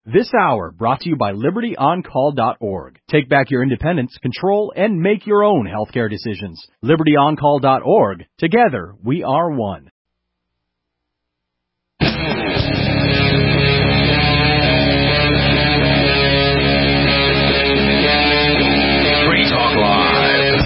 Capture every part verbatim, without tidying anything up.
This hour brought to you by Liberty On Call dot org. Take back your independence, control, and make your own healthcare decisions. Liberty On Call dot org. Together, we are one. Free Talk Live.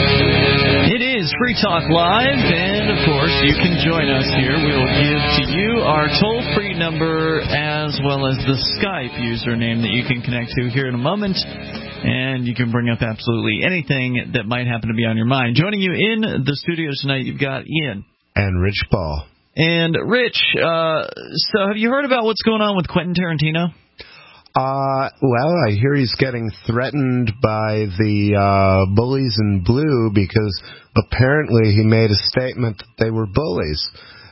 It is Free Talk Live, and of course, you can join us here. We will give to you our toll-free number as well as the Skype username that you can connect to here in a moment, and you can bring up absolutely anything that might happen to be on your mind. Joining you in the studio tonight, you've got Ian. And Rich Paul. And Rich, uh, so have you heard about what's going on with Quentin Tarantino? Uh, well, I hear he's getting threatened by the uh, bullies in blue because apparently he made a statement that they were bullies.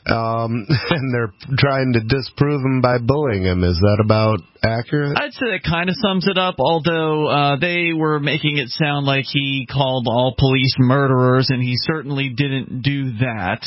Um, and they're trying to disprove him by bullying him. Is that about accurate? I'd say that kind of sums it up, although uh, they were making it sound like he called all police murderers, and he certainly didn't do that.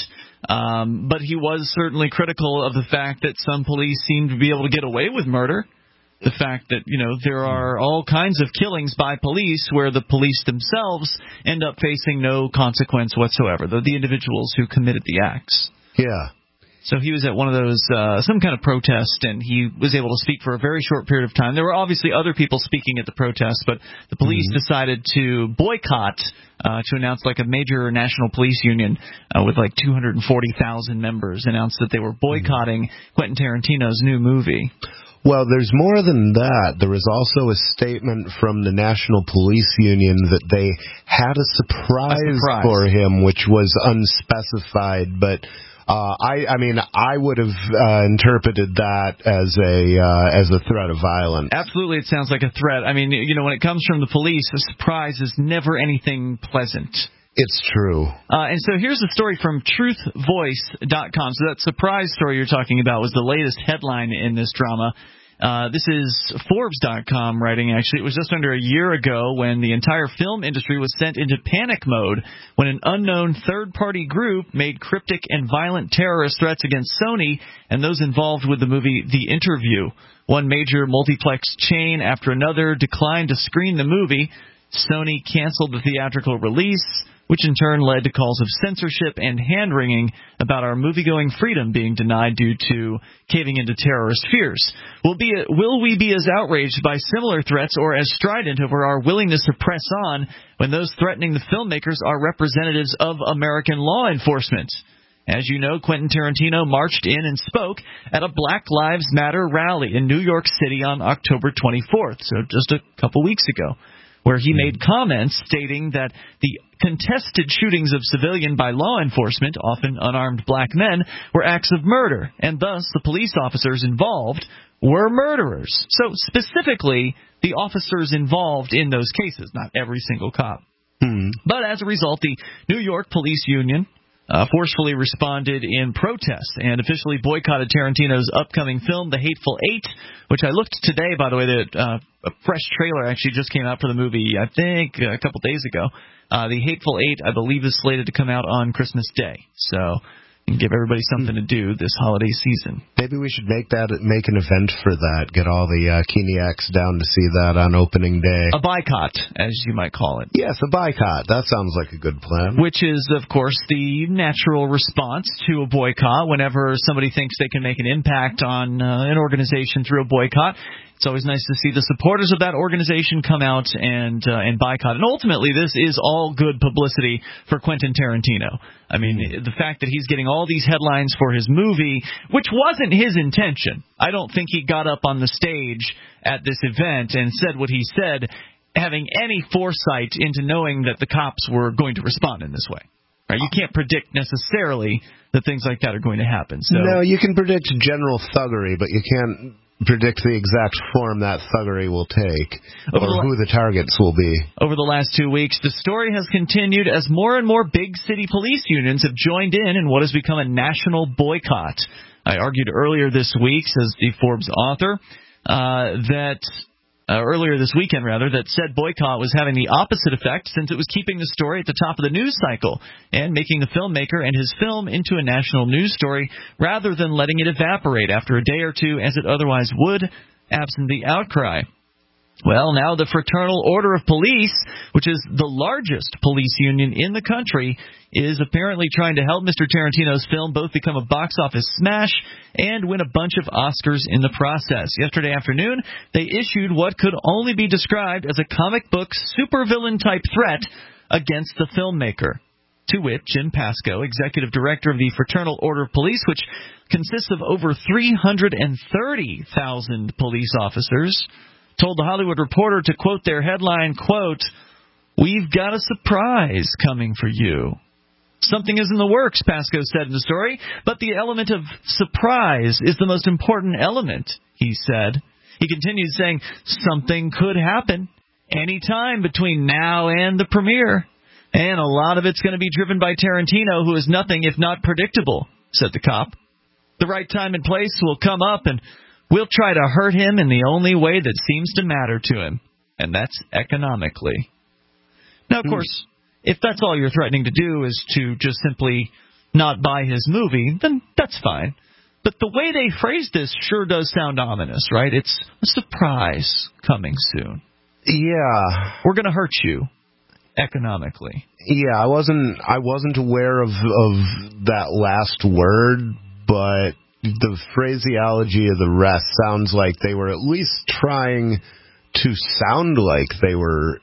Um, but he was certainly critical of the fact that some police seem to be able to get away with murder. The fact that, you know, there are all kinds of killings by police where the police themselves end up facing no consequence whatsoever, the, the individuals who committed the acts. Yeah. So he was at one of those, uh, some kind of protest, and he was able to speak for a very short period of time. There were obviously other people speaking at the protest, but the police mm-hmm. decided to boycott, uh, to announce like a major national police union uh, with like two hundred forty thousand members announced that they were boycotting mm-hmm. Quentin Tarantino's new movie. Well, there's more than that. There was also a statement from the National Police Union that they had a surprise, a surprise. for him, which was unspecified. But uh, I, I mean, I would have uh, interpreted that as a uh, as a threat of violence. Absolutely, it sounds like a threat. I mean, you know, when it comes from the police, a surprise is never anything pleasant. It's true. Uh, and so here's a story from truth voice dot com. So that surprise story you're talking about was the latest headline in this drama. Uh, this is Forbes dot com writing, actually. It was just under a year ago when the entire film industry was sent into panic mode when an unknown third-party group made cryptic and violent terrorist threats against Sony and those involved with the movie The Interview. One major multiplex chain after another declined to screen the movie. Sony canceled the theatrical release, which in turn led to calls of censorship and hand-wringing about our movie-going freedom being denied due to caving into terrorist fears. Will, be, will we be as outraged by similar threats or as strident over our willingness to press on when those threatening the filmmakers are representatives of American law enforcement? As you know, Quentin Tarantino marched in and spoke at a Black Lives Matter rally in New York City on October twenty-fourth, so just a couple weeks ago, where he made comments stating that the contested shootings of civilian by law enforcement, often unarmed black men, were acts of murder, and thus the police officers involved were murderers. So specifically, the officers involved in those cases, not every single cop. Hmm. But as a result, the New York Police Union Uh, forcefully responded in protest and officially boycotted Tarantino's upcoming film, The Hateful Eight, which I looked today, by the way, that uh, a fresh trailer actually just came out for the movie, I think, a couple days ago. Uh, The Hateful Eight, I believe, is slated to come out on Christmas Day. So and give everybody something to do this holiday season. Maybe we should make that make an event for that. Get all the uh, Keeniacs down to see that on opening day. A boycott, as you might call it. Yes, a boycott. That sounds like a good plan. Which is, of course, the natural response to a boycott. Whenever somebody thinks they can make an impact on uh, an organization through a boycott, it's always nice to see the supporters of that organization come out and uh, and boycott. And ultimately, this is all good publicity for Quentin Tarantino. I mean, mm. the fact that he's getting all these headlines for his movie, which wasn't his intention. I don't think he got up on the stage at this event and said what he said, having any foresight into knowing that the cops were going to respond in this way. Right? You can't predict necessarily that things like that are going to happen. So no, you can predict general thuggery, but you can't predict the exact form that thuggery will take or the, who the targets will be. Over the last two weeks, the story has continued as more and more big city police unions have joined in in what has become a national boycott. I argued earlier this week, says the Forbes author, uh, that uh, earlier this weekend, rather, that said boycott was having the opposite effect since it was keeping the story at the top of the news cycle and making the filmmaker and his film into a national news story rather than letting it evaporate after a day or two as it otherwise would absent the outcry. Well, now the Fraternal Order of Police, which is the largest police union in the country, is apparently trying to help Mister Tarantino's film both become a box office smash and win a bunch of Oscars in the process. Yesterday afternoon, they issued what could only be described as a comic book supervillain-type threat against the filmmaker. To wit, Jim Pasco, executive director of the Fraternal Order of Police, which consists of over three hundred thirty thousand police officers, told The Hollywood Reporter to quote their headline, quote, "We've got a surprise coming for you." Something is in the works, Pasco said in the story, but the element of surprise is the most important element, he said. He continued saying, something could happen any time between now and the premiere, and a lot of it's going to be driven by Tarantino, who is nothing if not predictable, said the cop. The right time and place will come up, and we'll try to hurt him in the only way that seems to matter to him, and that's economically. Now, of course, if that's all you're threatening to do is to just simply not buy his movie, then that's fine. But the way they phrased this sure does sound ominous, right? It's a surprise coming soon. Yeah. We're going to hurt you economically. Yeah, I wasn't I wasn't aware of of that last word, but the phraseology of the rest sounds like they were at least trying to sound like they were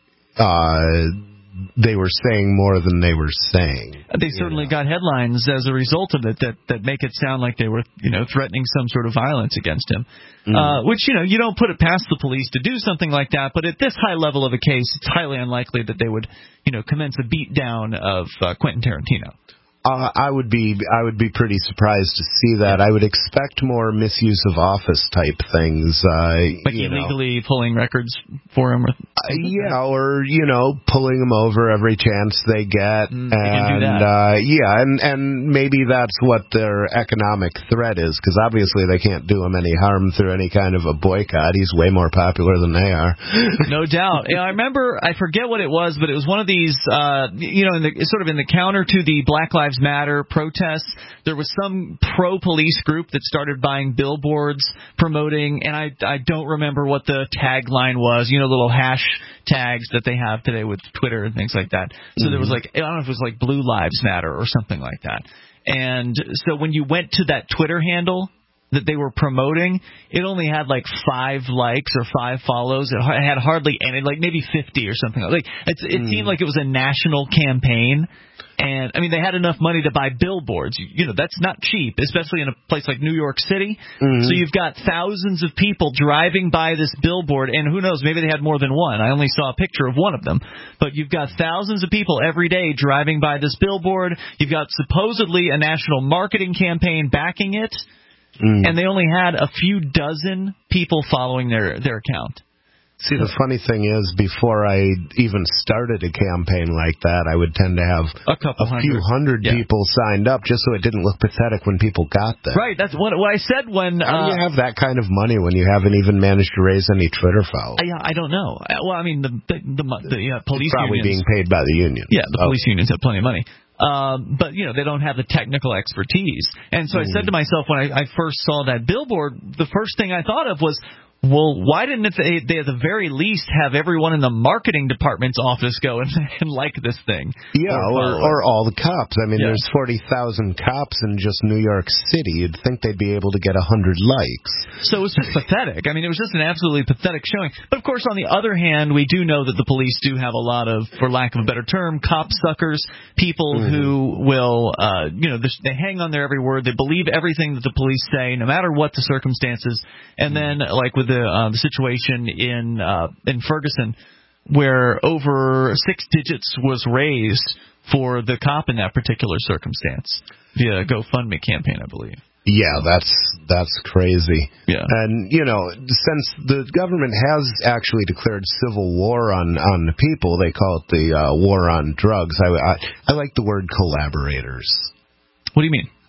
uh, they were saying more than they were saying. They certainly know. got headlines as a result of it that, that make it sound like they were, you know, threatening some sort of violence against him. Mm. Uh, which, you know, you don't put it past the police to do something like that, but at this high level of a case, it's highly unlikely that they would, you know, commence a beatdown of uh, Quentin Tarantino. Uh, I would be I would be pretty surprised to see that. I would expect more misuse of office type things. Uh, like you illegally know. pulling records for him? Or uh, yeah, or, you know, pulling them over every chance they get. Mm, and, they can do that. Uh, yeah, and, and maybe that's what their economic threat is, because obviously they can't do him any harm through any kind of a boycott. He's way more popular than they are. No doubt. Yeah, I remember, I forget what it was, but it was one of these, uh, you know, in the, sort of in the counter to the Black Lives Matter protests, there was some pro-police group that started buying billboards promoting, and I I don't remember what the tagline was, you know, little hash tags that they have today with Twitter and things like that. So mm-hmm. there was like, I don't know if it was like Blue Lives Matter or something like that. And so when you went to that Twitter handle that they were promoting, it only had like five likes or five follows. It had hardly any, like maybe fifty or something. Like it's, it mm. seemed like it was a national campaign. And, I mean, they had enough money to buy billboards. You, you know, that's not cheap, especially in a place like New York City. Mm-hmm. So you've got thousands of people driving by this billboard, and who knows, maybe they had more than one. I only saw a picture of one of them. But you've got thousands of people every day driving by this billboard. You've got supposedly a national marketing campaign backing it, mm. and they only had a few dozen people following their, their account. See, the funny thing is, before I even started a campaign like that, I would tend to have a, couple a hundred. few hundred yeah. people signed up just so it didn't look pathetic when people got there. Right, that's what, what I said when... How uh, do you have that kind of money when you haven't even managed to raise any Twitter followers? Yeah, I don't know. Well, I mean, the the, the, the yeah, police it's probably unions... being paid by the union. Yeah, the oh. police unions have plenty of money. Um, but, you know, they don't have the technical expertise. And so mm. I said to myself when I, I first saw that billboard, the first thing I thought of was, well, why didn't they, they at the very least have everyone in the marketing department's office go and, and like this thing? Yeah, or, or all the cops. I mean, yeah. there's forty thousand cops in just New York City. You'd think they'd be able to get one hundred likes. So it was just pathetic. I mean, it was just an absolutely pathetic showing. But, of course, on the other hand, we do know that the police do have a lot of, for lack of a better term, cop suckers, people mm-hmm. who will, uh, you know, they hang on their every word. They believe everything that the police say, no matter what the circumstances. And then, like with the uh, the situation in uh, in Ferguson, where over six digits was raised for the cop in that particular circumstance via a GoFundMe campaign, I believe. Yeah, that's that's crazy. Yeah. And, you know, since the government has actually declared civil war on, on the people, they call it the uh, war on drugs. I, I, I like the word collaborators. What do you mean?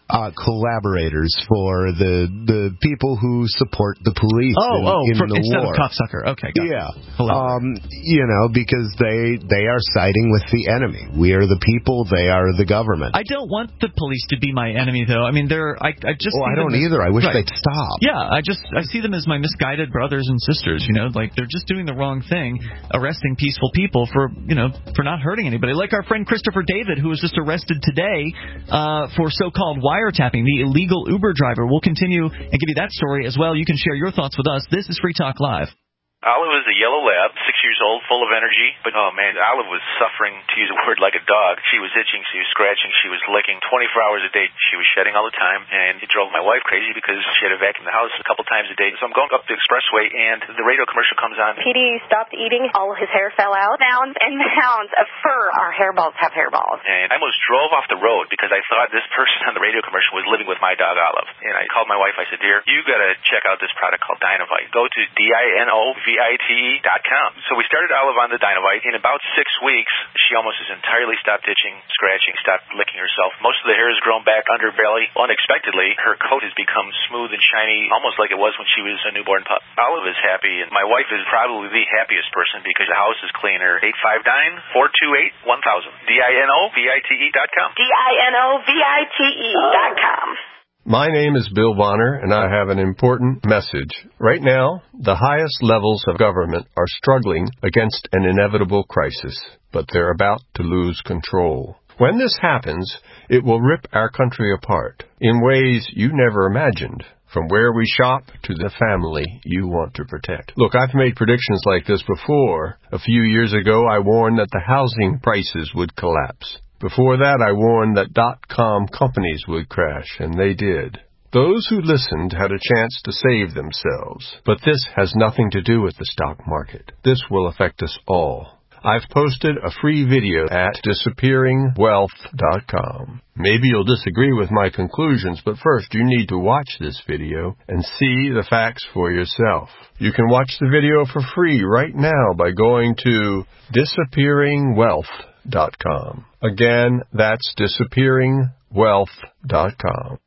uh, collaborators for the the people who support the police oh, in, oh, in for, the instead war. Instead of cocksucker. Okay, got yeah. it. Um, you know, because they they are siding with the enemy. We are the people. They are the government. I don't want the police to be my enemy, though. I mean, they're. I, I just. Well, see I don't them as, either. I wish right. they'd stop. Yeah, I just I see them as my misguided brothers and sisters. You know, like they're just doing the wrong thing, arresting peaceful people for you know for not hurting anybody. Like our friend Christopher David, who was just arrested today uh, for so-called wiretapping, the illegal Uber driver. We'll continue and give you that story as well. You can share your thoughts with us. This is Free Talk Live. Olive is a yellow lab, six years old, full of energy. But, oh, man, Olive was suffering, to use a word, like a dog. She was itching, she was scratching, she was licking twenty-four hours a day. She was shedding all the time, and it drove my wife crazy because she had to vacuum the house a couple times a day. So I'm going up the expressway, and the radio commercial comes on. P D stopped eating. All of his hair fell out. Mounds and mounds of fur. Our hairballs have hairballs. And I almost drove off the road because I thought this person on the radio commercial was living with my dog, Olive. And I called my wife. I said, dear, you got to check out this product called Dynovite. Go to D I N O V I T E dot com. So we started Olive on the Dynovite. In about six weeks, she almost has entirely stopped itching, scratching, stopped licking herself. Most of the hair has grown back under her belly. Unexpectedly, her coat has become smooth and shiny, almost like it was when she was a newborn pup. Olive is happy, and my wife is probably the happiest person because the house is cleaner. eight five nine, four two eight, one thousand. D I N O V I T E dot com. D I N O V I T E dot com. My name is Bill Bonner, and I have an important message. Right now, the highest levels of government are struggling against an inevitable crisis, but they're about to lose control. When this happens, it will rip our country apart in ways you never imagined, from where we shop to the family you want to protect. Look, I've made predictions like this before. A few years ago, I warned that the housing prices would collapse. Before that, I warned that dot-com companies would crash, and they did. Those who listened had a chance to save themselves. But this has nothing to do with the stock market. This will affect us all. I've posted a free video at disappearing wealth dot com. Maybe you'll disagree with my conclusions, but first you need to watch this video and see the facts for yourself. You can watch the video for free right now by going to disappearing wealth dot com. Again, that's disappearing wealth dot com.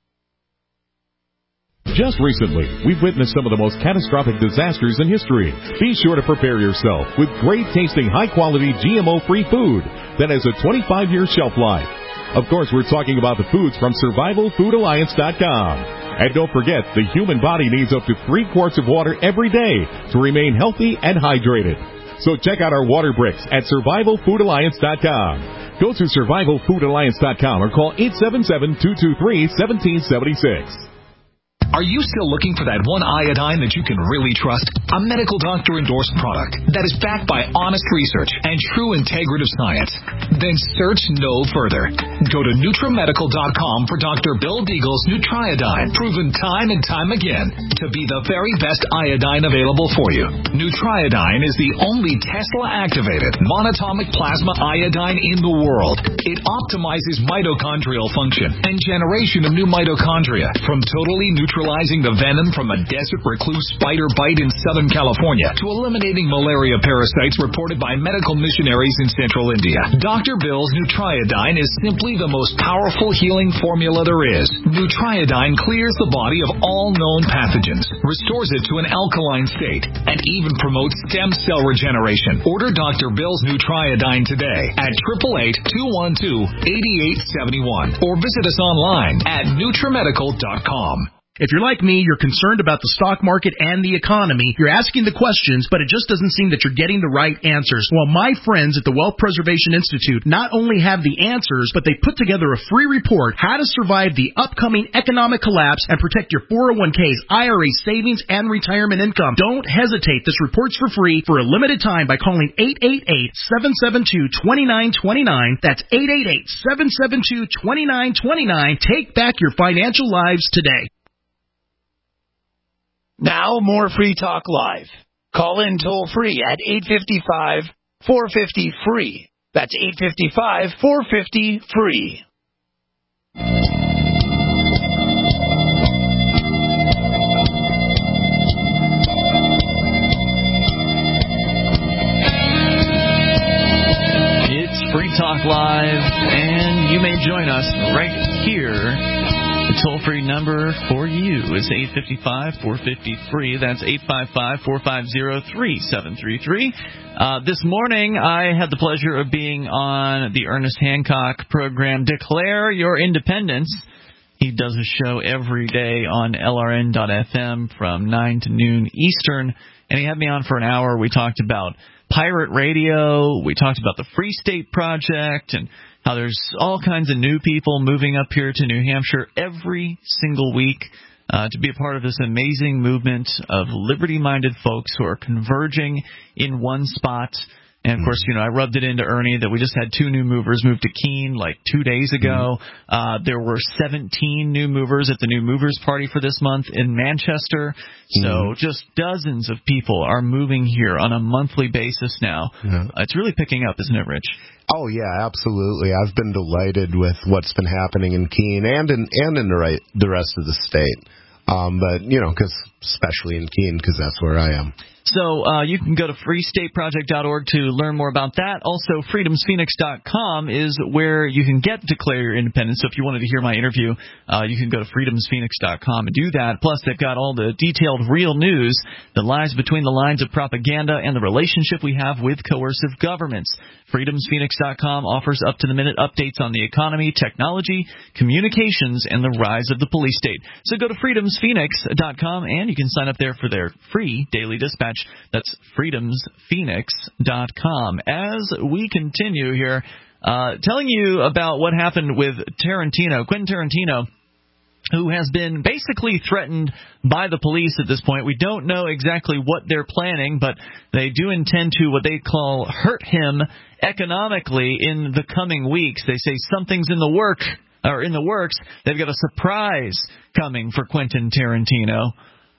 Just recently, we've witnessed some of the most catastrophic disasters in history. Be sure to prepare yourself with great-tasting, high-quality, G M O-free food that has a twenty-five year shelf life. Of course, we're talking about the foods from survival food alliance dot com. And don't forget, the human body needs up to three quarts of water every day to remain healthy and hydrated. So check out our water bricks at survival food alliance dot com. Go to survival food alliance dot com or call eight seven seven, two two three, one seven seven six. Are you still looking for that one iodine that you can really trust? A medical doctor-endorsed product that is backed by honest research and true integrative science? Then search no further. Go to NutriMedical dot com for Doctor Bill Deagle's Nutriodine, proven time and time again to be the very best iodine available for you. Nutriodine is the only Tesla-activated monatomic plasma iodine in the world. It optimizes mitochondrial function and generation of new mitochondria from totally neutral neutralizing the venom from a desert recluse spider bite in Southern California to eliminating malaria parasites reported by medical missionaries in central India. Doctor Bill's Nutriodine is simply the most powerful healing formula there is. Nutriodine clears the body of all known pathogens, restores it to an alkaline state, and even promotes stem cell regeneration. Order Doctor Bill's Nutriodine today at eight eight eight, two one two, eight eight seven one or visit us online at NutriMedical dot com. If you're like me, you're concerned about the stock market and the economy. You're asking the questions, but it just doesn't seem that you're getting the right answers. Well, my friends at the Wealth Preservation Institute not only have the answers, but they put together a free report, How to Survive the Upcoming Economic Collapse and Protect Your four oh one k's, I R As, savings, and retirement income. Don't hesitate. This report's for free for a limited time by calling eight eight eight, seven seven two, two nine two nine. That's eight eight eight, seven seven two, two nine two nine. Take back your financial lives today. Now, more Free Talk Live. Call in toll-free at eight five five, four five zero, free. That's eight five five, four five zero, free. It's Free Talk Live, and you may join us right here The toll-free number for you is eight five five, four five zero, free. That's eight five five, four five zero, three seven three three. Uh, this morning, I had the pleasure of being on the Ernest Hancock program, Declare Your Independence. He does a show every day on L R N dot F M from nine to noon Eastern, and he had me on for an hour. We talked about pirate radio. We talked about the Free State Project and how there's all kinds of new people moving up here to New Hampshire every single week uh, to be a part of this amazing movement of liberty-minded folks who are converging in one spot. And, of course, you know, I rubbed it into Ernie that we just had two new movers move to Keene like two days ago. Uh, there were seventeen new movers at the New Movers Party for this month in Manchester. So mm-hmm. just dozens of people are moving here on a monthly basis now. Yeah. Uh, it's really picking up, isn't it, Rich? Oh, yeah, absolutely. I've been delighted with what's been happening in Keene and in, and in the, right, the rest of the state. Um, but, you know, because especially in Keene, because that's where I am. So uh, you can go to free state project dot org to learn more about that. Also, freedoms phoenix dot com is where you can get Declare Your Independence. So if you wanted to hear my interview, uh, you can go to freedoms phoenix dot com and do that. Plus, they've got all the detailed real news that lies between the lines of propaganda and the relationship we have with coercive governments. freedoms phoenix dot com offers up-to-the-minute updates on the economy, technology, communications, and the rise of the police state. So go to freedoms phoenix dot com, and you can sign up there for their free daily dispatch. That's freedoms phoenix dot com. As we continue here, uh, telling you about what happened with Tarantino, Quentin Tarantino, who has been basically threatened by the police at this point. We don't know exactly what they're planning, but they do intend to what they call hurt him economically in the coming weeks. They say something's in the work or in the works. They've got a surprise coming for Quentin Tarantino.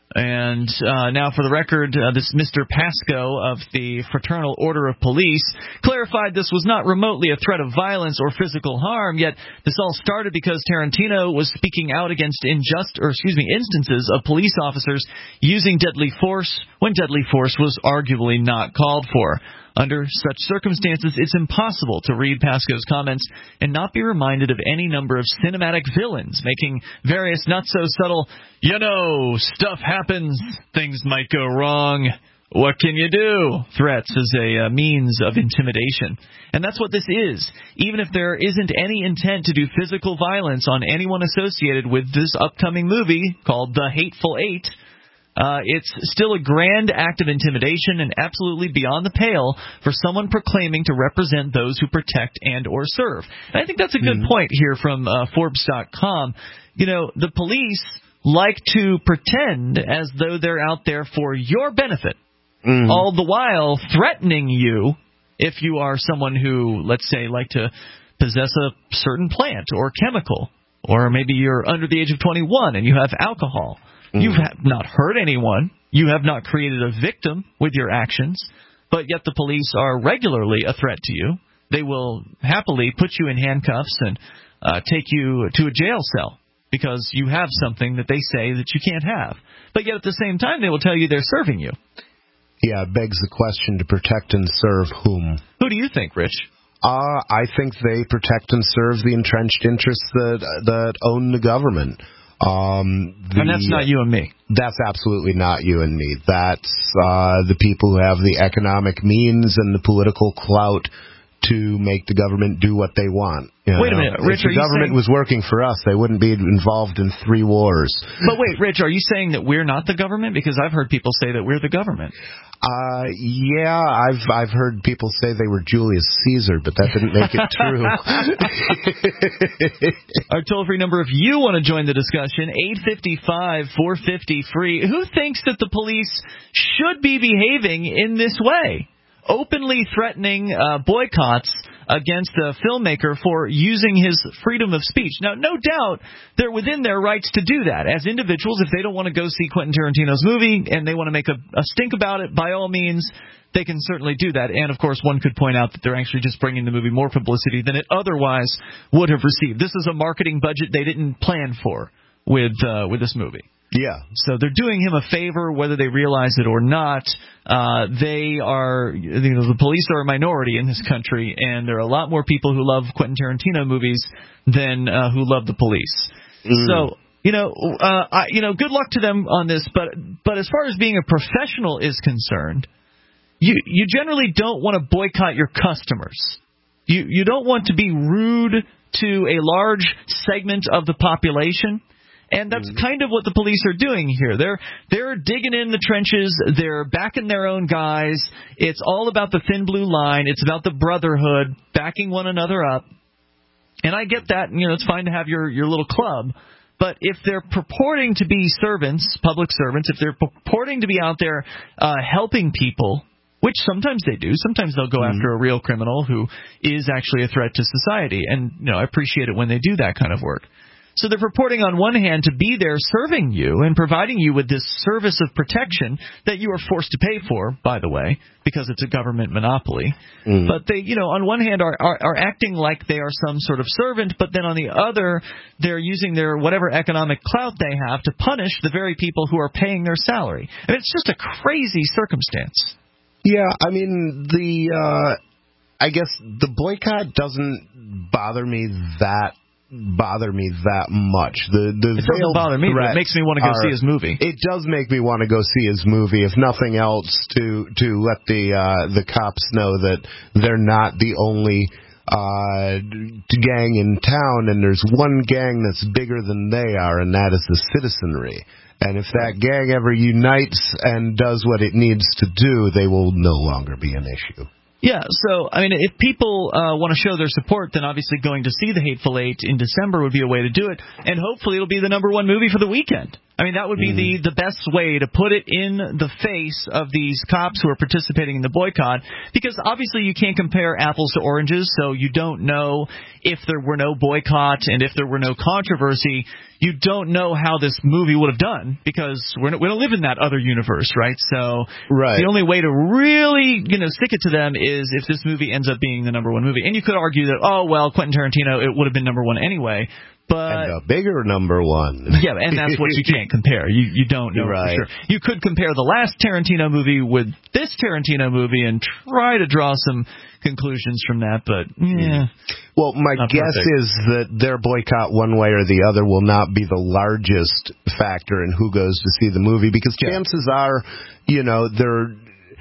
And uh, now, for the record, uh, this Mister Pasco of the Fraternal Order of Police clarified this was not remotely a threat of violence or physical harm, yet this all started because Tarantino was speaking out against injust, or excuse me, instances of police officers using deadly force when deadly force was arguably not called for. Under such circumstances, it's impossible to read Pasco's comments and not be reminded of any number of cinematic villains making various not-so-subtle, you know, stuff happens, things might go wrong, what can you do, threats as a uh, means of intimidation. And that's what this is. Even if there isn't any intent to do physical violence on anyone associated with this upcoming movie called The Hateful Eight, Uh, it's still a grand act of intimidation and absolutely beyond the pale for someone proclaiming to represent those who protect and or serve. And I think that's a good mm-hmm. point here from uh, Forbes dot com. You know, the police like to pretend as though they're out there for your benefit, mm-hmm. all the while threatening you if you are someone who, let's say, like to possess a certain plant or chemical, or maybe you're under the age of twenty-one and you have alcohol. You have not hurt anyone. You have not created a victim with your actions, but yet the police are regularly a threat to you. They will happily put you in handcuffs and uh, take you to a jail cell because you have something that they say that you can't have. But yet at the same time, they will tell you they're serving you. Yeah, it begs the question, to protect and serve whom? Who do you think, Rich? Uh, I think they protect and serve the entrenched interests that that own the government. Um, the, and that's not you and me. That's absolutely not you and me. That's uh, the people who have the economic means and the political clout to make the government do what they want. You wait know? a minute, Rich. If the government saying... was working for us, they wouldn't be involved in three wars. But wait, Rich, are you saying that we're not the government? Because I've heard people say that we're the government. Uh, yeah, I've I've heard people say they were Julius Caesar, but that didn't make it true. Our toll-free number, if you want to join the discussion, eight five five, four five zero, free. Who thinks that the police should be behaving in this way? Openly threatening uh, boycotts against a filmmaker for using his freedom of speech. Now, no doubt they're within their rights to do that. As individuals, if they don't want to go see Quentin Tarantino's movie and they want to make a, a stink about it, by all means, they can certainly do that. And, of course, one could point out that they're actually just bringing the movie more publicity than it otherwise would have received. This is a marketing budget they didn't plan for with uh, with this movie. Yeah. So they're doing him a favor, whether they realize it or not. Uh, they are, you know, the police are a minority in this country, and there are a lot more people who love Quentin Tarantino movies than uh, who love the police. Mm. So, you know, uh, I, you know, good luck to them on this. But but as far as being a professional is concerned, you you generally don't want to boycott your customers. You you don't want to be rude to a large segment of the population. And that's mm-hmm. kind of what the police are doing here. They're they're digging in the trenches. They're backing their own guys. It's all about the thin blue line. It's about the brotherhood, backing one another up. And I get that. You know, it's fine to have your, your little club. But if they're purporting to be servants, public servants, if they're purporting to be out there uh, helping people, which sometimes they do. Sometimes they'll go mm-hmm. after a real criminal who is actually a threat to society. And, you know, I appreciate it when they do that kind of work. So they're purporting on one hand to be there serving you and providing you with this service of protection that you are forced to pay for, by the way, because it's a government monopoly. Mm. But they, you know, on one hand are, are, are acting like they are some sort of servant, but then on the other, they're using their whatever economic clout they have to punish the very people who are paying their salary. I mean, it's just a crazy circumstance. Yeah, I mean, the uh, I guess the boycott doesn't bother me that bother me that much. The the it doesn't bother me, but it makes me want to go are, see his movie. It does make me want to go see his movie, if nothing else, to to let the uh, the cops know that they're not the only uh, gang in town, and there's one gang that's bigger than they are, and that is the citizenry. And if that gang ever unites and does what it needs to do, they will no longer be an issue. Yeah, so, I mean, if people uh, want to show their support, then obviously going to see The Hateful Eight in December would be a way to do it, and hopefully it'll be the number one movie for the weekend. I mean, that would be mm-hmm. the, the best way to put it in the face of these cops who are participating in the boycott, because obviously you can't compare apples to oranges, so you don't know if there were no boycott and if there were no controversy, you don't know how this movie would have done, because we're, we don't live in that other universe, right? So right. the only way to really, you know, stick it to them is if this movie ends up being the number one movie. And you could argue that, oh, well, Quentin Tarantino, it would have been number one anyway. But, and a bigger number one. Yeah, and that's what you can't compare. You you don't know right. for sure. You could compare the last Tarantino movie with this Tarantino movie and try to draw some conclusions from that, but yeah. Well, my guess perfect. is that their boycott one way or the other will not be the largest factor in who goes to see the movie, because chances yeah. are, you know, they're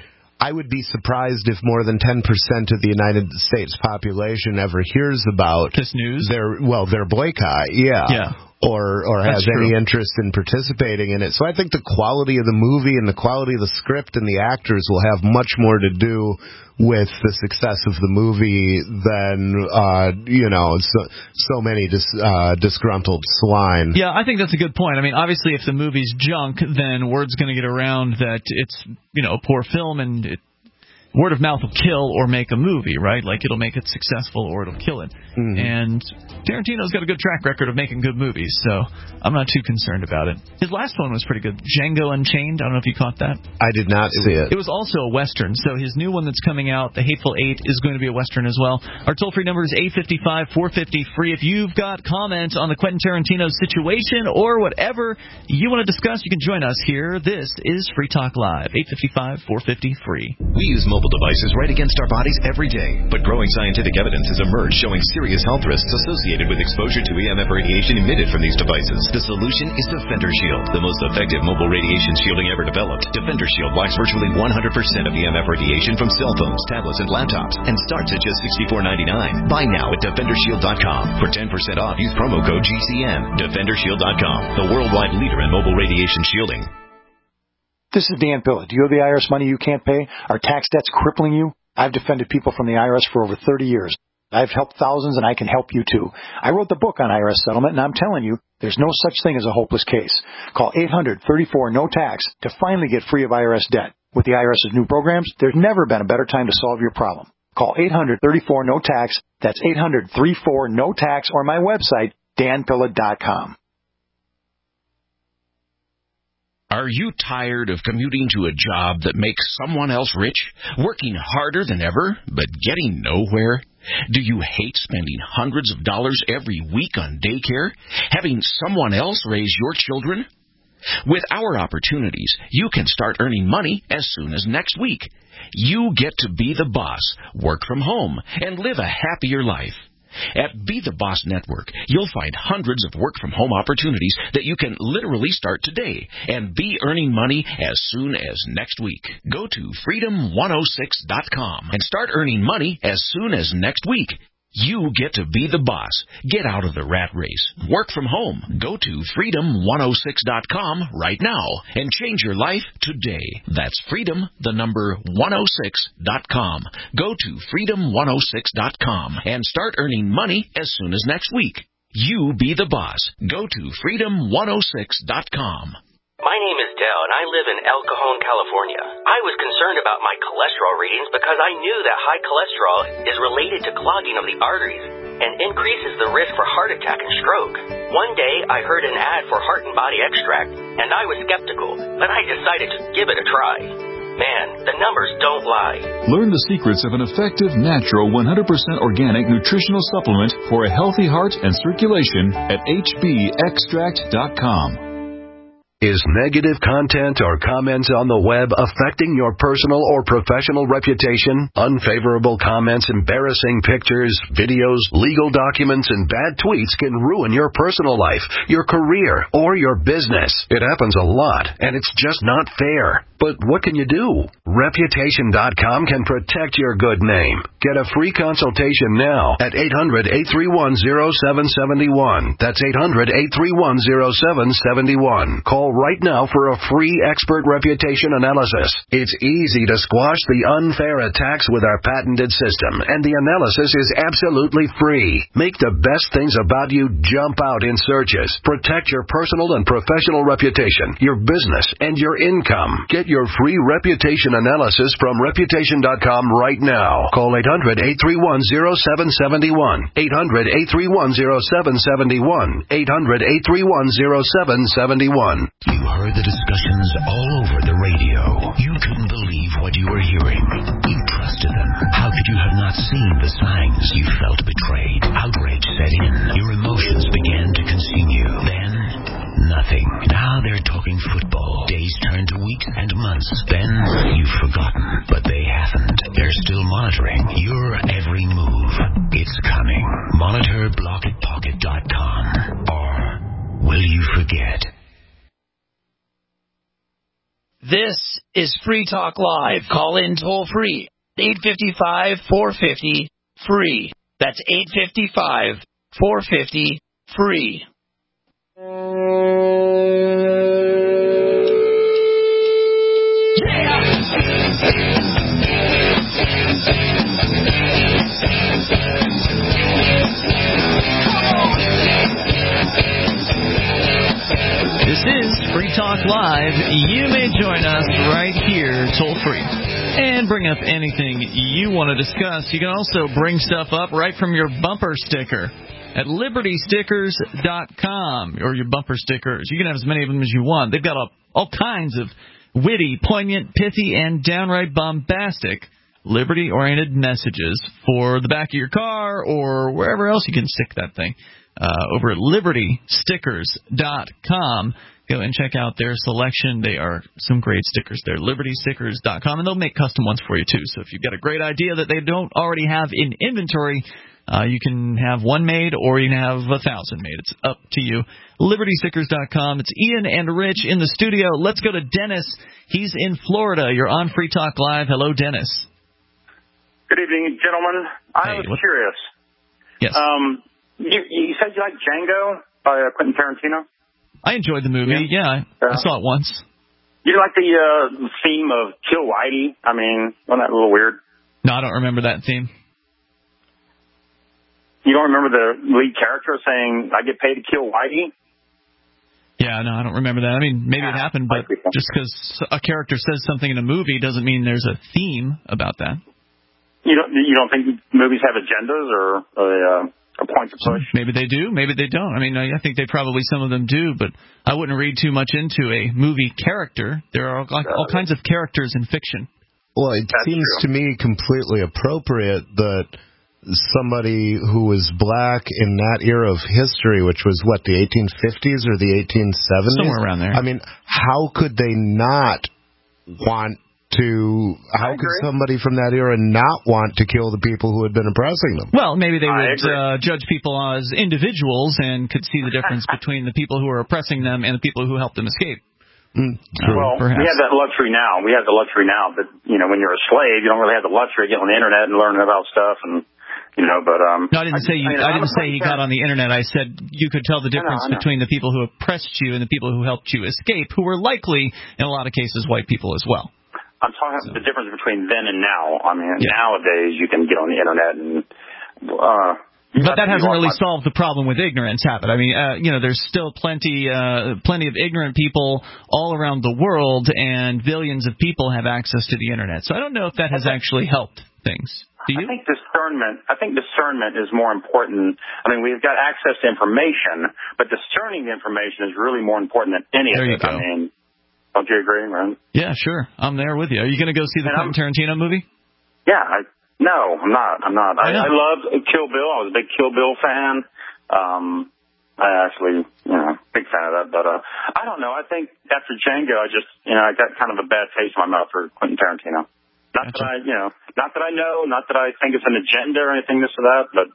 I would be surprised if more than ten percent of the United States population ever hears about this news. Their well, their boycott, yeah, yeah. or or That's has true. any interest in participating in it. So I think the quality of the movie and the quality of the script and the actors will have much more to do with the success of the movie than, uh, you know, so, so many dis, uh, disgruntled swine. Yeah, I think that's a good point. I mean, obviously, if the movie's junk, then word's going to get around that it's, you know, a poor film, and it, word of mouth will kill or make a movie, right? Like, it'll make it successful or it'll kill it. Mm-hmm. And Tarantino's got a good track record of making good movies, so I'm not too concerned about it. His last one was pretty good, Django Unchained. I don't know if you caught that. I did not see it. It was also a Western, so his new one that's coming out, The Hateful Eight, is going to be a Western as well. Our toll-free number is eight five five, four five zero, free. If you've got comments on the Quentin Tarantino situation or whatever you want to discuss, you can join us here. This is Free Talk Live, eight five five, four five zero, free. We use mobile devices right against our bodies every day, but growing scientific evidence has emerged showing serious health risks associated with exposure to E M F radiation emitted from these devices. The solution is Defender Shield, the most effective mobile radiation shielding ever developed. Defender Shield blocks virtually one hundred percent of E M F radiation from cell phones, tablets, and laptops, and starts at just sixty-four ninety-nine. Buy now at defender shield dot com. For ten percent off, use promo code G C N. defender shield dot com, the worldwide leader in mobile radiation shielding. This is Dan Pilla. Do you owe the I R S money you can't pay? Are tax debts crippling you? I've defended people from the I R S for over thirty years. I've helped thousands, and I can help you, too. I wrote the book on I R S settlement, and I'm telling you, there's no such thing as a hopeless case. Call eight hundred, thirty-four, no tax to finally get free of I R S debt. With the IRS's new programs, there's never been a better time to solve your problem. Call eight hundred, thirty-four, no tax. That's eight hundred, thirty-four, no tax, or my website, dan pilla dot com. Are you tired of commuting to a job that makes someone else rich, working harder than ever, but getting nowhere? Do you hate spending hundreds of dollars every week on daycare, having someone else raise your children? With our opportunities, you can start earning money as soon as next week. You get to be the boss, work from home, and live a happier life. At Be the Boss Network, you'll find hundreds of work-from-home opportunities that you can literally start today and be earning money as soon as next week. Go to freedom one oh six dot com and start earning money as soon as next week. You get to be the boss. Get out of the rat race. Work from home. Go to freedom one oh six dot com right now and change your life today. That's freedom, the number one oh six dot com. Go to freedom one oh six dot com and start earning money as soon as next week. You be the boss. Go to freedom one oh six dot com. My name is Dell, and I live in El Cajon, California. I was concerned about my cholesterol readings because I knew that high cholesterol is related to clogging of the arteries and increases the risk for heart attack and stroke. One day, I heard an ad for Heart and Body Extract, and I was skeptical, but I decided to give it a try. Man, the numbers don't lie. Learn the secrets of an effective, natural, one hundred percent organic nutritional supplement for a healthy heart and circulation at h b extract dot com. Is negative content or comments on the web affecting your personal or professional reputation? Unfavorable comments, embarrassing pictures, videos, legal documents, and bad tweets can ruin your personal life, your career, or your business. It happens a lot, and it's just not fair. But what can you do? Reputation dot com can protect your good name. Get a free consultation now at eight hundred, eight three one, oh seven seven one. That's eight hundred, eight three one, oh seven seven one. Call right now for a free expert reputation analysis. It's easy to squash the unfair attacks with our patented system, and the analysis is absolutely free. Make the best things about you jump out in searches. Protect your personal and professional reputation, your business, and your income. Get your free reputation analysis from reputation dot com right now. Call eight hundred, eight three one, oh seven seven one. eight hundred, eight three one, oh seven seven one. eight hundred, eight three one, oh seven seven one. You heard the discussions all over the radio. You couldn't believe what you were hearing. You trusted them. How could you have not seen the signs? You felt betrayed. Outrage set in. Your emotions began to consume you. Then, nothing. Now they're talking football. Days turn to weeks and months. Then, you've forgotten. But they haven't. They're still monitoring your every move. It's coming. Monitor blocket pocket dot com. Or will you forget? This is Free Talk Live. Call in toll free. eight five five, four five zero, free. That's eight five five, four five zero, free. This is Free Talk Live. You may join us right here, toll-free, and bring up anything you want to discuss. You can also bring stuff up right from your bumper sticker at liberty stickers dot com, or your bumper stickers. You can have as many of them as you want. They've got all, all kinds of witty, poignant, pithy, and downright bombastic liberty-oriented messages for the back of your car or wherever else you can stick that thing. Uh, over at liberty stickers dot com. Go and check out their selection. They are some great stickers there. liberty stickers dot com, and they'll make custom ones for you, too. So if you've got a great idea that they don't already have in inventory, uh, you can have one made or you can have a thousand made. It's up to you. liberty stickers dot com. It's Ian and Rich in the studio. Let's go to Dennis. He's in Florida. You're on Free Talk Live. Hello, Dennis. Good evening, gentlemen. I hey, was what? curious. Yes. Um, you, you said you liked Django by uh, Quentin Tarantino? I enjoyed the movie. Yeah, yeah I, I saw it once. You like the uh, theme of Kill Whitey? I mean, wasn't that a little weird? No, I don't remember that theme. You don't remember the lead character saying, I get paid to kill Whitey? Yeah, no, I don't remember that. I mean, maybe it happened, but just because a character says something in a movie doesn't mean there's a theme about that. You don't, you don't think movies have agendas or a, uh, a point to push? Maybe they do. Maybe they don't. I mean, I think they probably, some of them do, but I wouldn't read too much into a movie character. There are all, all kinds of characters in fiction. Well, it That's seems true. to me completely appropriate that somebody who was black in that era of history, which was, what, the eighteen fifties or the eighteen seventies? Somewhere around there. I mean, how could they not want to how could somebody from that era not want to kill the people who had been oppressing them? Well, maybe they would uh, judge people as individuals and could see the difference between the people who are oppressing them and the people who helped them escape. Mm, well, perhaps. we have that luxury now. We have the luxury now, but you know, when you're a slave, you don't really have the luxury of getting on the internet and learning about stuff, and you know. But um, no, I didn't say you, I, mean, I didn't say he got on the internet. I said you could tell the difference I know, I know. between the people who oppressed you and the people who helped you escape, who were likely, in a lot of cases, white people as well. I'm talking about the difference between then and now. I mean, Yeah. nowadays you can get on the internet and. Uh, But that hasn't really solved the problem with ignorance, have it? I mean, uh, you know, there's still plenty, uh, plenty of ignorant people all around the world, and billions of people have access to the internet. So I don't know if that has actually helped things. Do you? I think discernment. I think discernment is more important. I mean, we've got access to information, but discerning the information is really more important than any There of you it. go. I mean, don't you agree, man? Yeah, sure. I'm there with you. Are you going to go see the Quentin Tarantino movie? Yeah. I, no, I'm not. I'm not. I, I, I love Kill Bill. I was a big Kill Bill fan. Um, I actually, you know, big fan of that. But uh, I don't know. I think after Django, I just, you know, I got kind of a bad taste in my mouth for Quentin Tarantino. Not that I, you know, not that I know, not that I think it's an agenda or anything, this or that, but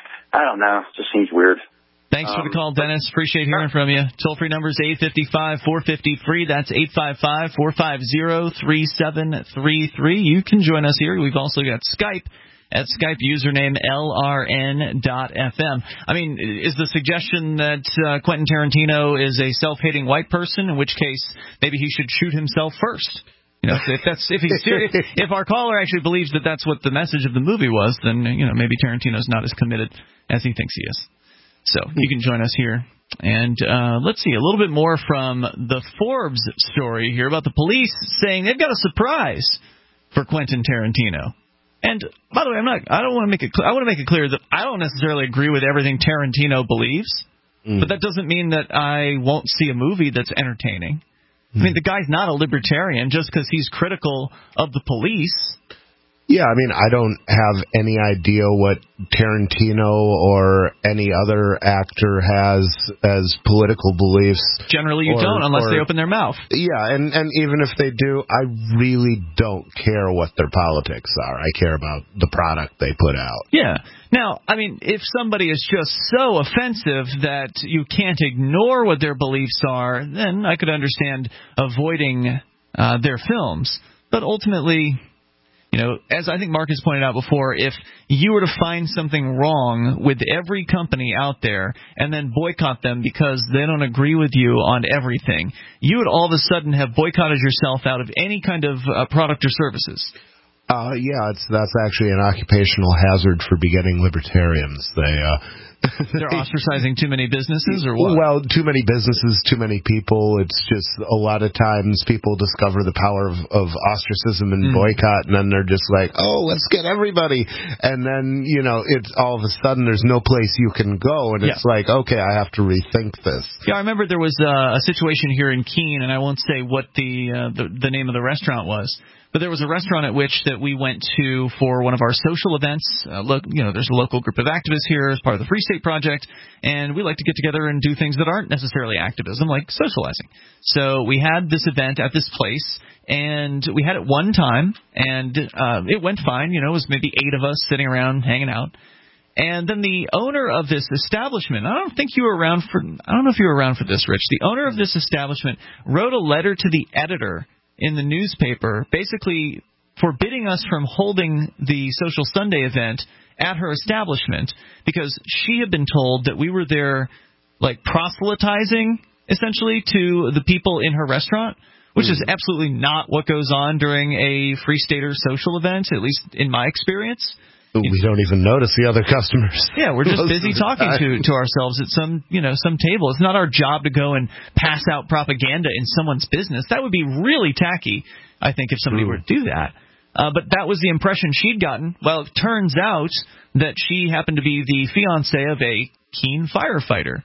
I don't know. It just seems weird. Thanks for the call, Dennis. Appreciate hearing from you. Toll-free number is eight five five, four five zero, free. That's eight five five, four five zero, three seven three three. You can join us here. We've also got Skype at Skype username L R N dot F M. I mean, is the suggestion that uh, Quentin Tarantino is a self-hating white person, in which case maybe he should shoot himself first? You know, if that's if he's serious, if our caller actually believes that that's what the message of the movie was, then you know maybe Tarantino's not as committed as he thinks he is. So you can join us here. And uh, let's see, a little bit more from the Forbes story here about the police saying they've got a surprise for Quentin Tarantino. And by the way, I'm not. I don't want to make it. I want to make it clear that I don't necessarily agree with everything Tarantino believes, mm. but that doesn't mean that I won't see a movie that's entertaining. Mm. I mean, the guy's not a libertarian just because he's critical of the police. Yeah, I mean, I don't have any idea what Tarantino or any other actor has as political beliefs. Generally, you or, don't unless or, they open their mouth. Yeah, and, and even if they do, I really don't care what their politics are. I care about the product they put out. Yeah. Now, I mean, if somebody is just so offensive that you can't ignore what their beliefs are, then I could understand avoiding uh, their films. But ultimately, you know, as I think Mark has pointed out before, if you were to find something wrong with every company out there and then boycott them because they don't agree with you on everything, you would all of a sudden have boycotted yourself out of any kind of uh, product or services. Uh, yeah, it's that's actually an occupational hazard for beginning libertarians. They uh, They're ostracizing too many businesses, or what? Well, too many businesses, too many people. It's just a lot of times people discover the power of, of ostracism and mm. boycott, and then they're just like, oh, let's get everybody. And then, you know, it's all of a sudden there's no place you can go, and it's yeah. like, okay, I have to rethink this. Yeah, I remember there was uh, a situation here in Keene, and I won't say what the, uh, the the name of the restaurant was. But there was a restaurant at which that we went to for one of our social events. Uh, look, you know, there's a local group of activists here as part of the Free State Project, and we like to get together and do things that aren't necessarily activism, like socializing. So we had this event at this place, and we had it one time, and uh, it went fine. You know, it was maybe eight of us sitting around hanging out. And then the owner of this establishment, I don't think you were around for, I don't know if you were around for this, Rich. The owner of this establishment wrote a letter to the editor in the newspaper, basically forbidding us from holding the Social Sunday event at her establishment because she had been told that we were there, like, proselytizing, essentially, to the people in her restaurant, which mm. is absolutely not what goes on during a Free Stater social event, at least in my experience. We don't even notice the other customers. Yeah, we're just busy talking to, to ourselves at some, you know, some table. It's not our job to go and pass out propaganda in someone's business. That would be really tacky, I think, if somebody mm. were to do that. Uh, but that was the impression she'd gotten. Well, it turns out that she happened to be the fiancé of a Keene firefighter.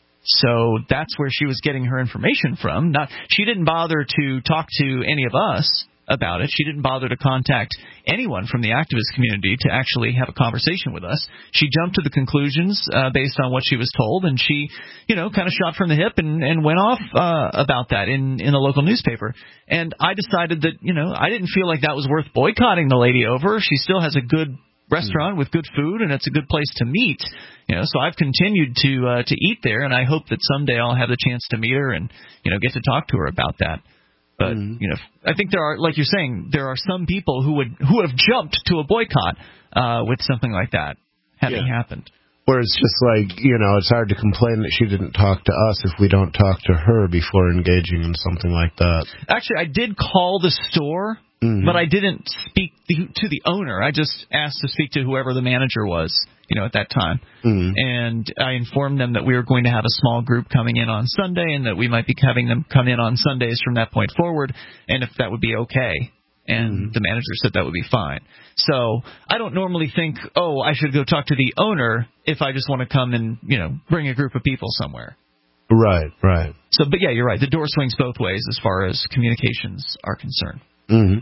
So that's where she was getting her information from. Not, she didn't bother to talk to any of us about it. She didn't bother to contact anyone from the activist community to actually have a conversation with us. She jumped to the conclusions uh, based on what she was told, and she, you know, kind of shot from the hip and, and went off uh, about that in, in the local newspaper. And I decided that, you know, I didn't feel like that was worth boycotting the lady over. She still has a good restaurant with good food, and it's a good place to meet. You know, so I've continued to uh, to eat there, and I hope that someday I'll have the chance to meet her and, you know, get to talk to her about that. But, mm-hmm. you know, I think there are, like you're saying, there are some people who would who have jumped to a boycott uh, with something like that having yeah. happened. Where it's just like, you know, it's hard to complain that she didn't talk to us if we don't talk to her before engaging in something like that. Actually, I did call the store, mm-hmm. but I didn't speak to the owner. I just asked to speak to whoever the manager was, you know, at that time. Mm-hmm. And I informed them that we were going to have a small group coming in on Sunday and that we might be having them come in on Sundays from that point forward, and if that would be okay. And mm-hmm. the manager said that would be fine. So I don't normally think, oh, I should go talk to the owner if I just want to come and, you know, bring a group of people somewhere. Right, right. So, but yeah, you're right. The door swings both ways as far as communications are concerned. Mm-hmm.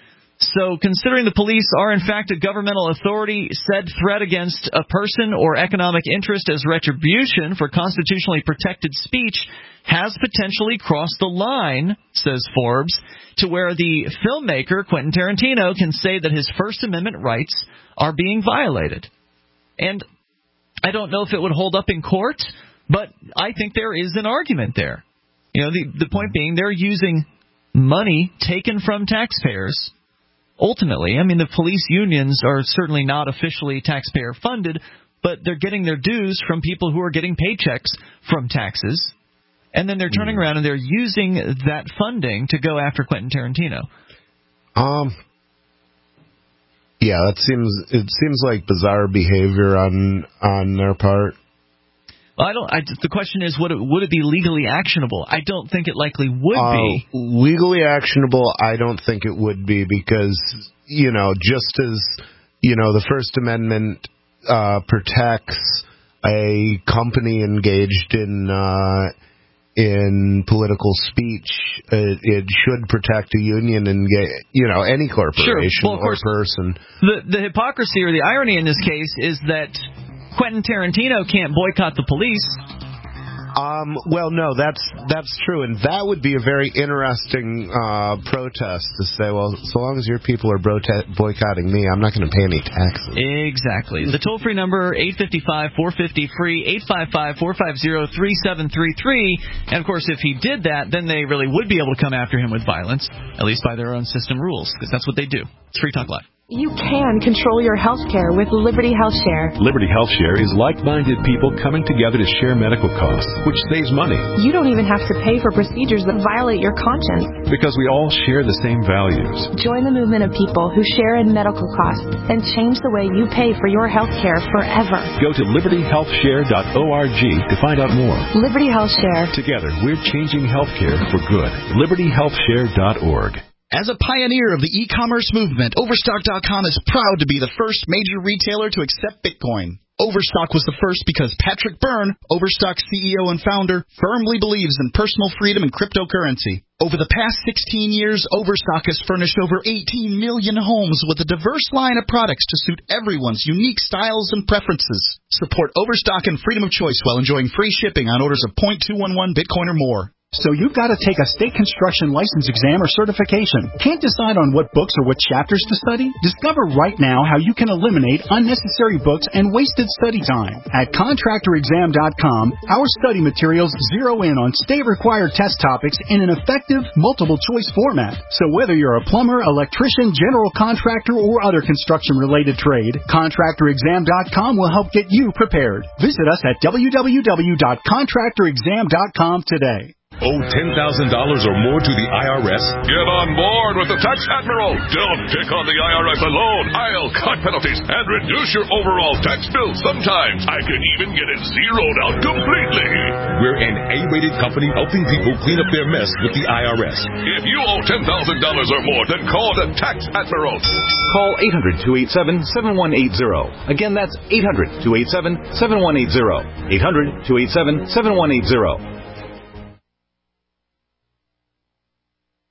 So, considering the police are in fact a governmental authority, said threat against a person or economic interest as retribution for constitutionally protected speech has potentially crossed the line, says Forbes, to where the filmmaker, Quentin Tarantino, can say that his First Amendment rights are being violated. And I don't know if it would hold up in court, but I think there is an argument there. You know, the, the point being they're using money taken from taxpayers. Ultimately, I mean, the police unions are certainly not officially taxpayer funded, but they're getting their dues from people who are getting paychecks from taxes. And then they're turning mm. around and they're using that funding to go after Quentin Tarantino. Um, yeah, that seems it seems like bizarre behavior on on their part. Well, I don't. I, the question is, would it, would it be legally actionable? I don't think it likely would uh, be. Legally actionable, I don't think it would be because, you know, just as, you know, the First Amendment uh, protects a company engaged in uh, in political speech, it, it should protect a union and, you know, any corporation sure. well, or person. The the hypocrisy or the irony in this case is that Quentin Tarantino can't boycott the police. Um, well, no, that's that's true, and that would be a very interesting uh, protest to say, well, so long as your people are boycott- boycotting me, I'm not going to pay any taxes. Exactly. The toll-free number, eight five five, four five zero, free, eight five five, four five zero, three seven three three. And, of course, if he did that, then they really would be able to come after him with violence, at least by their own system rules, because that's what they do. It's Free Talk Live. You can control your health care with Liberty Health Share. Liberty Health Share is like-minded people coming together to share medical costs, which saves money. You don't even have to pay for procedures that violate your conscience. Because we all share the same values. Join the movement of people who share in medical costs and change the way you pay for your health care forever. Go to liberty health share dot org to find out more. Liberty Health Share. Together, we're changing health care for good. liberty health share dot org. As a pioneer of the e-commerce movement, Overstock dot com is proud to be the first major retailer to accept Bitcoin. Overstock was the first because Patrick Byrne, Overstock C E O and founder, firmly believes in personal freedom and cryptocurrency. Over the past sixteen years, Overstock has furnished over eighteen million homes with a diverse line of products to suit everyone's unique styles and preferences. Support Overstock and freedom of choice while enjoying free shipping on orders of zero point two one one Bitcoin or more. So you've got to take a state construction license exam or certification. Can't decide on what books or what chapters to study? Discover right now how you can eliminate unnecessary books and wasted study time. At contractor exam dot com, our study materials zero in on state-required test topics in an effective, multiple-choice format. So whether you're a plumber, electrician, general contractor, or other construction-related trade, contractor exam dot com will help get you prepared. Visit us at w w w dot contractor exam dot com today. Owe ten thousand dollars or more to the I R S? Get on board with the Tax Admiral. Don't pick on the I R S alone. I'll cut penalties and reduce your overall tax bill. Sometimes I can even get it zeroed out completely. We're an A-rated company helping people clean up their mess with the I R S. If you owe ten thousand dollars or more, then call the Tax Admiral. Call eight hundred, two eight seven, seven one eight zero. Again, that's eight hundred, two eight seven, seven one eight zero. eight hundred, two eight seven, seven one eight zero.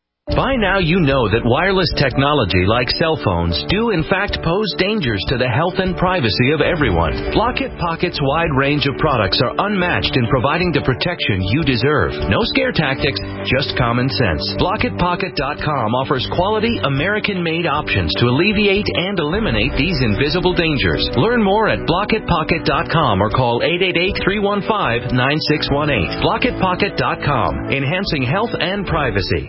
By now you know that wireless technology like cell phones do in fact pose dangers to the health and privacy of everyone. Blockit Pocket's wide range of products are unmatched in providing the protection you deserve. No scare tactics, just common sense. Blockit Pocket dot com offers quality American-made options to alleviate and eliminate these invisible dangers. Learn more at Blockit Pocket dot com or call eight eight eight, three one five, nine six one eight. Blockit Pocket dot com, enhancing health and privacy.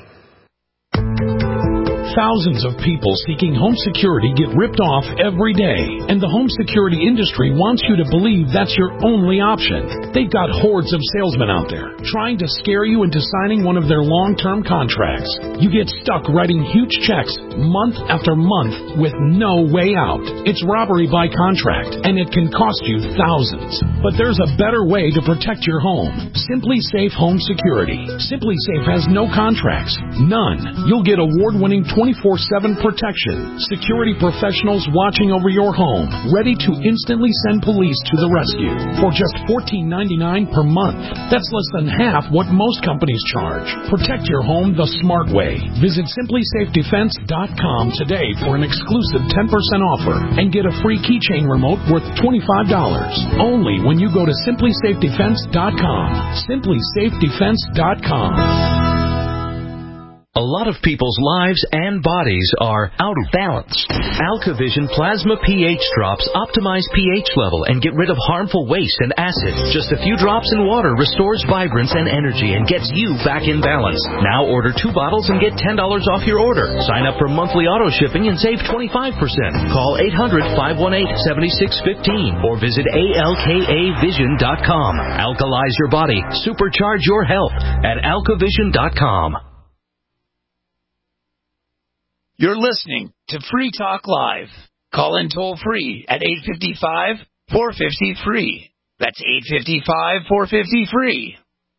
Thousands of people seeking home security get ripped off every day, and the home security industry wants you to believe that's your only option. They've got hordes of salesmen out there trying to scare you into signing one of their long-term contracts. You get stuck writing huge checks month after month with no way out. It's robbery by contract, and it can cost you thousands. But there's a better way to protect your home. Simply Safe Home Security. Simply Safe has no contracts. None. You'll get award-winning twenty-four seven protection. Security professionals watching over your home, ready to instantly send police to the rescue for just fourteen ninety-nine per month. That's less than half what most companies charge. Protect your home the smart way. Visit Simply Safe Defense dot com today for an exclusive ten percent offer and get a free keychain remote worth twenty-five dollars. Only when you go to Simply Safe Defense dot com. Simply Safe Defense dot com. A lot of people's lives and bodies are out of balance. AlkaVision Plasma pH drops optimize pH level and get rid of harmful waste and acid. Just a few drops in water restores vibrance and energy and gets you back in balance. Now order two bottles and get ten dollars off your order. Sign up for monthly auto shipping and save twenty-five percent. Call eight hundred, five one eight, seven six one five or visit A L K A vision dot com. Alkalize your body. Supercharge your health at Alka Vision dot com. You're listening to Free Talk Live. Call in toll free at eight five five, four five zero, free. That's eight five five, four five zero, free.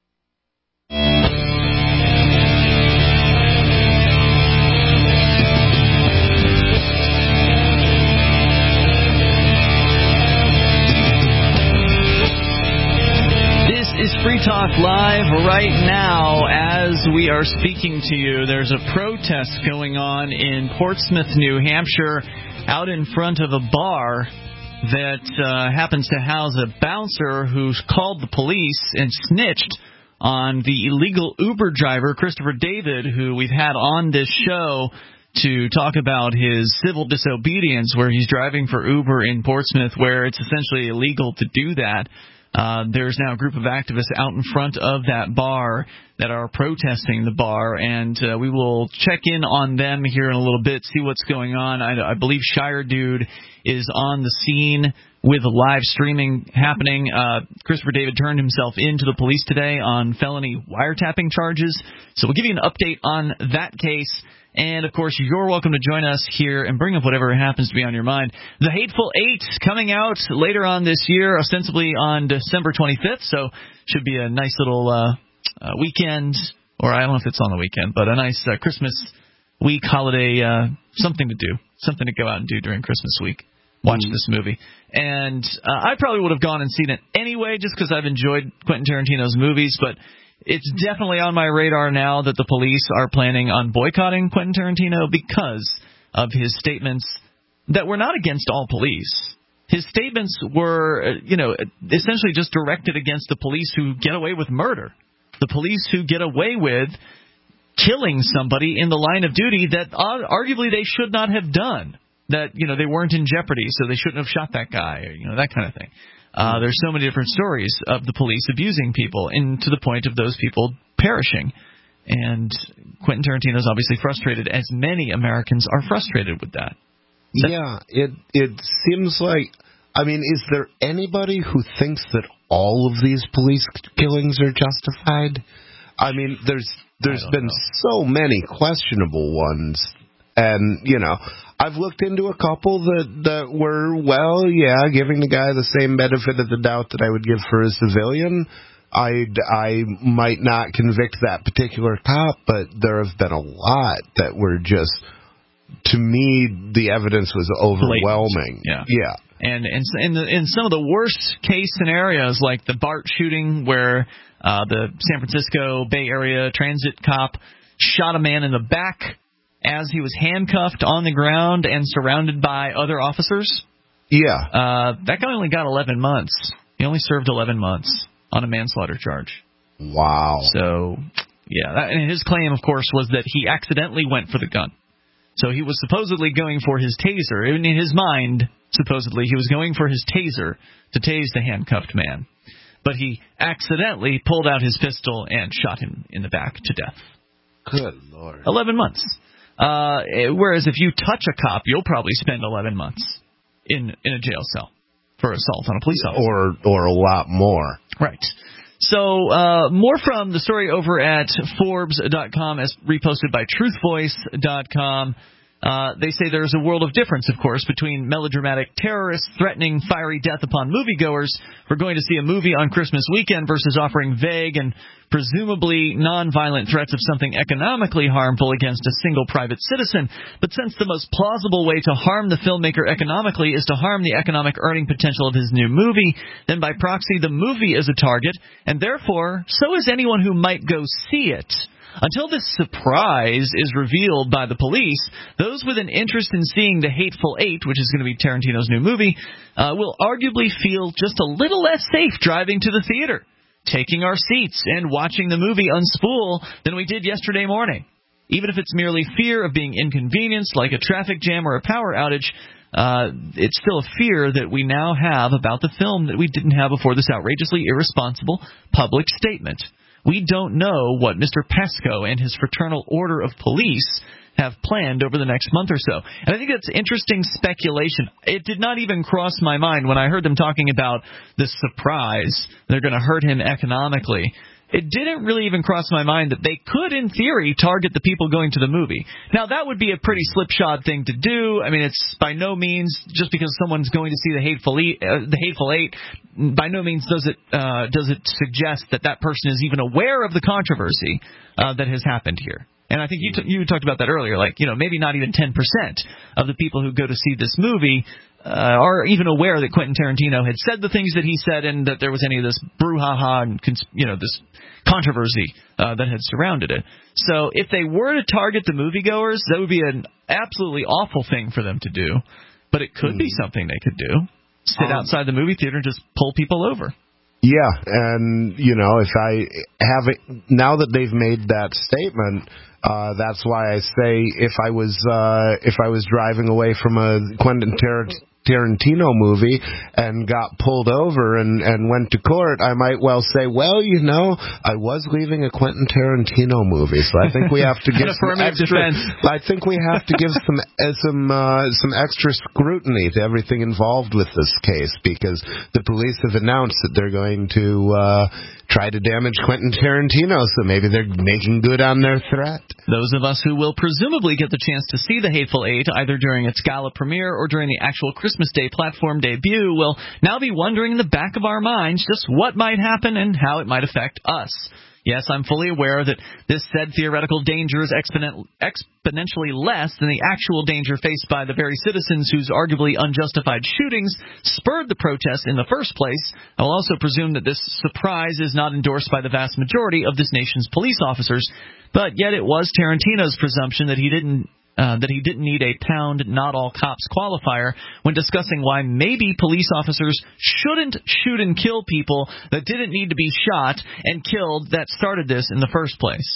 Is Free Talk Live right now. As we are speaking to you, there's a protest going on in Portsmouth, New Hampshire, out in front of a bar that uh, happens to house a bouncer who's called the police and snitched on the illegal Uber driver, Christopher David, who we've had on this show to talk about his civil disobedience, where he's driving for Uber in Portsmouth, where it's essentially illegal to do that. Uh, there's now a group of activists out in front of that bar that are protesting the bar, and uh, we will check in on them here in a little bit, see what's going on. I, I believe Shire Dude is on the scene with live streaming happening. Uh, Christopher David turned himself into the police today on felony wiretapping charges, so we'll give you an update on that case. And, of course, you're welcome to join us here and bring up whatever happens to be on your mind. The Hateful Eight coming out later on this year, ostensibly on December twenty-fifth, so should be a nice little uh, uh, weekend, or I don't know if it's on the weekend, but a nice uh, Christmas week holiday, uh, something to do, something to go out and do during Christmas week. Watch mm. this movie. And uh, I probably would have gone and seen it anyway, just because I've enjoyed Quentin Tarantino's movies, but it's definitely on my radar now that the police are planning on boycotting Quentin Tarantino because of his statements that were not against all police. His statements were, you know, essentially just directed against the police who get away with murder, the police who get away with killing somebody in the line of duty that arguably they should not have done, that, you know, they weren't in jeopardy, so they shouldn't have shot that guy, or, you know, that kind of thing. Uh, there's so many different stories of the police abusing people, and to the point of those people perishing. And Quentin Tarantino is obviously frustrated, as many Americans are frustrated with that. So, yeah, it it seems like, I mean, is there anybody who thinks that all of these police killings are justified? I mean, there's there's been know. so many questionable ones, and, you know, I've looked into a couple that, that were, well, yeah, giving the guy the same benefit of the doubt that I would give for a civilian. I'd, I might not convict that particular cop, but there have been a lot that were just, to me, the evidence was overwhelming. Blatant. Yeah. Yeah. And in, in, the, in some of the worst case scenarios, like the BART shooting, where uh, the San Francisco Bay Area transit cop shot a man in the back as he was handcuffed on the ground and surrounded by other officers. Yeah. Uh, that guy only got eleven months. He only served eleven months on a manslaughter charge. Wow. So, yeah. That, and his claim, of course, was that he accidentally went for the gun. So he was supposedly going for his taser. In his mind, supposedly, he was going for his taser to tase the handcuffed man. But he accidentally pulled out his pistol and shot him in the back to death. Good Lord. eleven months. Uh, whereas if you touch a cop, you'll probably spend eleven months in, in a jail cell for assault on a police officer. Or, or a lot more. Right. So, uh, more from the story over at Forbes dot com as reposted by Truth Voice dot com. Uh, they say there's a world of difference, of course, between melodramatic terrorists threatening fiery death upon moviegoers for going to see a movie on Christmas weekend versus offering vague and presumably nonviolent threats of something economically harmful against a single private citizen. But since the most plausible way to harm the filmmaker economically is to harm the economic earning potential of his new movie, then by proxy the movie is a target, and therefore so is anyone who might go see it. Until this surprise is revealed by the police, those with an interest in seeing The Hateful Eight, which is going to be Tarantino's new movie, uh, will arguably feel just a little less safe driving to the theater, taking our seats, and watching the movie unspool than we did yesterday morning. Even if it's merely fear of being inconvenienced, like a traffic jam or a power outage, uh, it's still a fear that we now have about the film that we didn't have before this outrageously irresponsible public statement. We don't know what Mister Pesco and his fraternal order of police have planned over the next month or so. And I think that's interesting speculation. It did not even cross my mind when I heard them talking about this surprise. They're going to hurt him economically. It didn't really even cross my mind that they could, in theory, target the people going to the movie. Now, that would be a pretty slipshod thing to do. I mean, it's by no means, just because someone's going to see The Hateful Eight, uh, the Hateful Eight by no means does it uh, does it suggest that that person is even aware of the controversy uh, that has happened here. And I think you t- you talked about that earlier, like, you know, maybe not even ten percent of the people who go to see this movie uh, are even aware that Quentin Tarantino had said the things that he said and that there was any of this brouhaha and, cons- you know, this controversy uh, that had surrounded it. So if they were to target the moviegoers, that would be an absolutely awful thing for them to do. But it could mm. be something they could do. Sit um, outside the movie theater and just pull people over. Yeah, and, you know, if I have it, now that they've made that statement, uh, that's why I say if I was uh, if I was driving away from a Quentin Tar- Tarantino movie and got pulled over and, and went to court, I might well say, well, you know, I was leaving a Quentin Tarantino movie, so I think we have to give some extra. I think we have to give some uh, some uh, some extra scrutiny to everything involved with this case, because the police have announced that they're going to uh, try to damage Quentin Tarantino, so maybe they're making good on their threat. Those of us who will presumably get the chance to see The Hateful Eight either during its gala premiere or during the actual Christmas Day platform debut will now be wondering in the back of our minds just what might happen and how it might affect us. Yes, I'm fully aware that this said theoretical danger is exponent- exponentially less than the actual danger faced by the very citizens whose arguably unjustified shootings spurred the protests in the first place. I will also presume that this surprise is not endorsed by the vast majority of this nation's police officers, but yet it was Tarantino's presumption that he didn't Uh, that he didn't need a pound not all cops qualifier when discussing why maybe police officers shouldn't shoot and kill people that didn't need to be shot and killed that started this in the first place.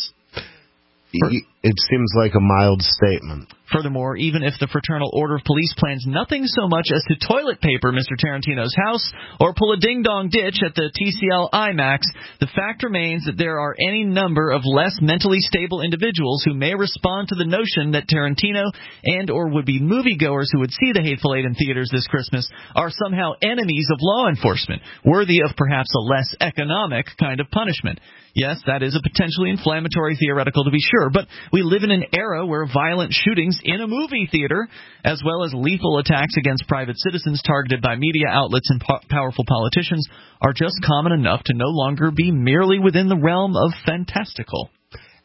It seems like a mild statement. Furthermore, even if the Fraternal Order of Police plans nothing so much as to toilet paper Mister Tarantino's house or pull a ding-dong ditch at the T C L IMAX, the fact remains that there are any number of less mentally stable individuals who may respond to the notion that Tarantino and or would-be moviegoers who would see The Hateful Eight in theaters this Christmas are somehow enemies of law enforcement, worthy of perhaps a less economic kind of punishment. Yes, that is a potentially inflammatory theoretical to be sure, but we live in an era where violent shootings in a movie theater, as well as lethal attacks against private citizens targeted by media outlets and po- powerful politicians, are just common enough to no longer be merely within the realm of fantastical.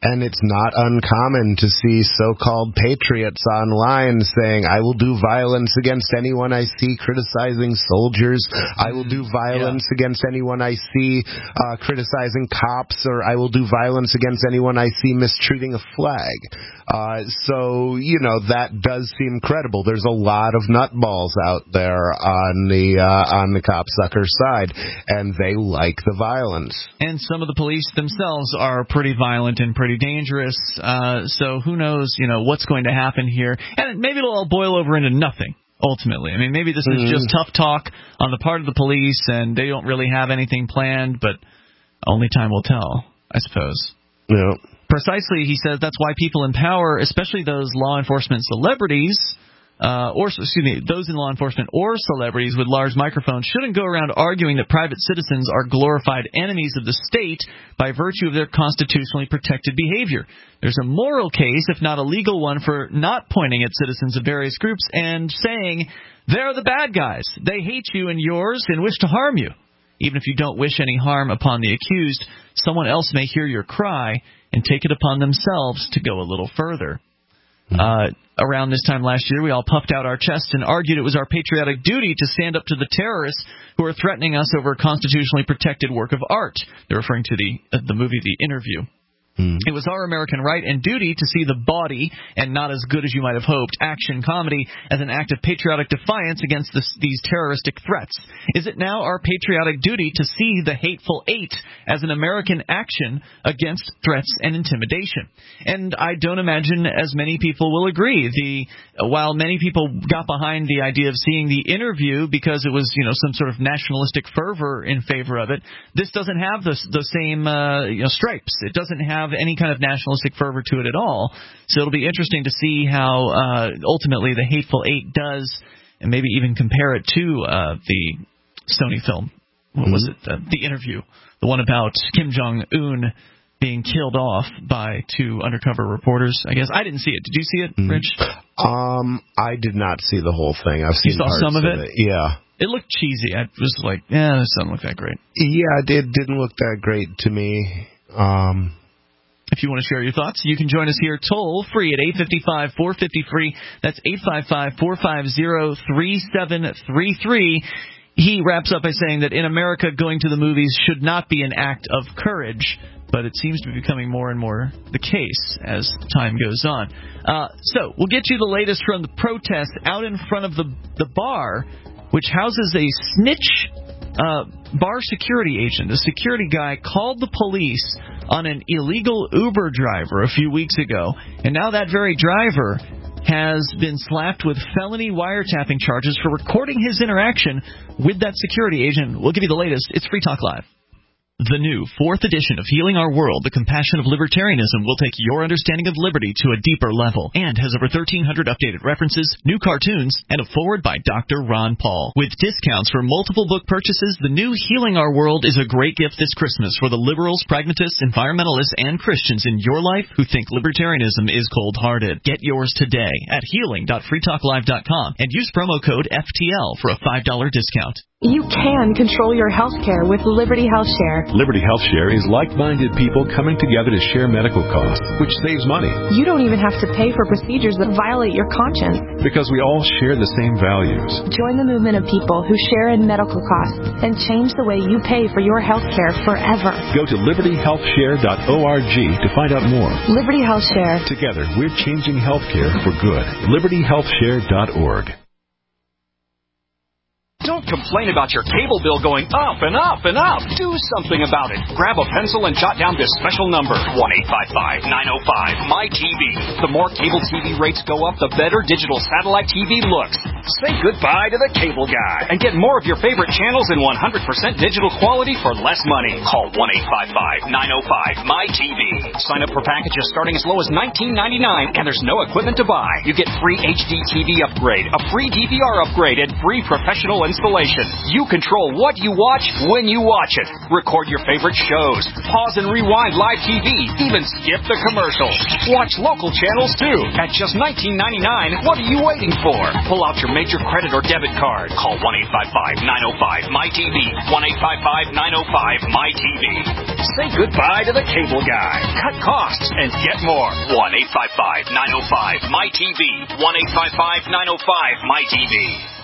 And it's not uncommon to see so-called patriots online saying, I will do violence against anyone I see criticizing soldiers. I will do violence yeah. against anyone I see uh, criticizing cops, or I will do violence against anyone I see mistreating a flag. Uh, so, you know, that does seem credible. There's a lot of nutballs out there on the uh, on the copsucker side, and they like the violence. And some of the police themselves are pretty violent and pretty dangerous. Uh, so who knows, you know, what's going to happen here? And maybe it'll all boil over into nothing. Ultimately, I mean, maybe this is mm. just tough talk on the part of the police, and they don't really have anything planned. But only time will tell, I suppose. Yeah. Precisely, he says that's why people in power, especially those law enforcement celebrities, uh, or excuse me, those in law enforcement or celebrities with large microphones, shouldn't go around arguing that private citizens are glorified enemies of the state by virtue of their constitutionally protected behavior. There's a moral case, if not a legal one, for not pointing at citizens of various groups and saying, they're the bad guys. They hate you and yours and wish to harm you. Even if you don't wish any harm upon the accused, someone else may hear your cry and take it upon themselves to go a little further. Uh, around this time last year, we all puffed out our chests and argued it was our patriotic duty to stand up to the terrorists who are threatening us over a constitutionally protected work of art. They're referring to the uh, the movie The Interview. Mm. It was our American right and duty to see the bawdy, and not as good as you might have hoped, action comedy as an act of patriotic defiance against this, these terroristic threats. Is it now our patriotic duty to see the Hateful Eight as an American action against threats and intimidation? And I don't imagine as many people will agree. The while many people got behind the idea of seeing The Interview because it was, you know, some sort of nationalistic fervor in favor of it, this doesn't have the, the same uh, you know, stripes. It doesn't have any kind of nationalistic fervor to it at all. So it'll be interesting to see how uh, ultimately The Hateful Eight does, and maybe even compare it to uh, the Sony film. What mm-hmm. was it? The, the Interview, the one about Kim Jong-un being killed off by two undercover reporters. I guess I didn't see it. Did you see it, mm-hmm. Rich? Um, I did not see the whole thing. I've seen you saw parts some of it? of it. Yeah. It looked cheesy. I was like, yeah, this doesn't look that great. Yeah, it did, didn't look that great to me. Um... If you want to share your thoughts, you can join us here toll-free at eight five five, four five zero, free. That's eight five five, four five zero, three seven three three. He wraps up by saying that in America, going to the movies should not be an act of courage, but it seems to be becoming more and more the case as time goes on. Uh, so we'll get you the latest from the protest out in front of the, the bar, which houses a snitch uh, bar security agent. A security guy called the police on an illegal Uber driver a few weeks ago, and now that very driver has been slapped with felony wiretapping charges for recording his interaction with that security agent. We'll give you the latest. It's Free Talk Live. The new fourth edition of Healing Our World, The Compassion of Libertarianism, will take your understanding of liberty to a deeper level and has over thirteen hundred updated references, new cartoons, and a foreword by Doctor Ron Paul. With discounts for multiple book purchases, the new Healing Our World is a great gift this Christmas for the liberals, pragmatists, environmentalists, and Christians in your life who think libertarianism is cold-hearted. Get yours today at healing dot free talk live dot com and use promo code F T L for a five dollar discount. You can control your health care with Liberty Health Share. Liberty Health Share is like-minded people coming together to share medical costs, which saves money. You don't even have to pay for procedures that violate your conscience. Because we all share the same values. Join the movement of people who share in medical costs and change the way you pay for your health care forever. Go to liberty health share dot org to find out more. Liberty Health Share. Together, we're changing health care for good. liberty health share dot org. Don't complain about your cable bill going up and up and up. Do something about it. Grab a pencil and jot down this special number, one eight five five, nine oh five, M Y T V. The more cable T V rates go up, the better digital satellite T V looks. Say goodbye to the cable guy and get more of your favorite channels in one hundred percent digital quality for less money. Call one eight five five, nine oh five, M Y T V. Sign up for packages starting as low as nineteen ninety-nine, and there's no equipment to buy. You get free H D T V upgrade, a free D V R upgrade, and free professional installation. You control what you watch when you watch it. Record your favorite shows. Pause and rewind live T V. Even skip the commercials. Watch local channels too. At just nineteen ninety-nine, what are you waiting for? Pull out your major credit or debit card. Call one eight five five, nine oh five, M Y T V. one eight five five, nine oh five, M Y T V. Say goodbye to the cable guy. Cut costs and get more. one eight five five, nine oh five, M Y T V. one eight five five, nine oh five, M Y T V.